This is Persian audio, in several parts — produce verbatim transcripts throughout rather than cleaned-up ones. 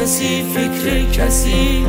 کسی فکر کسی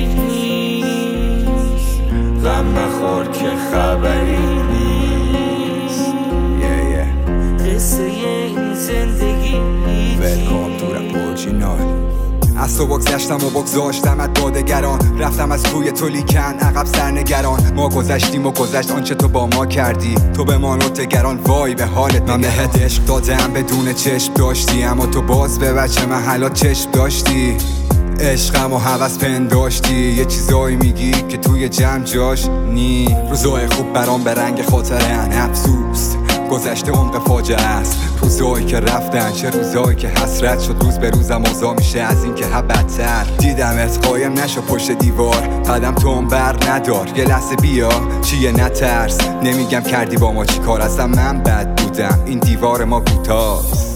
نیست، غم مخور که خبری نیست. yeah, yeah. قصه این زندگی Welcome to the original. از تو بگذشتم و بگذاشتم از دادگران، رفتم از توی تو لیکن عقب سرنگران. ما گذشتیم و گذشت آنچه تو با ما کردی، تو به ما نوتگران وای به حالت. من بهت عشق دادم بدون چشم داشتی، اما تو باز به بچه محلات چشم داشتی. عشقم و هوس پنداشتی، یه چیزایی میگی که توی جمع جاش نی. روزای خوب برام به رنگ خاطره‌ان، افسوس گذشته عمق فاجعه است. روزایی که رفتن چه روزایی که حسرت شد، روز به روزم اوضاع میشه از این که ها بدتر. دیدمت قایم نشو پشت دیوار، قدم تو بر ندار، یه لحظه بیا چیه نترس. نمیگم کردی با ما چی کار، اصلا من بد بودم، این دیوار ما کوتاست.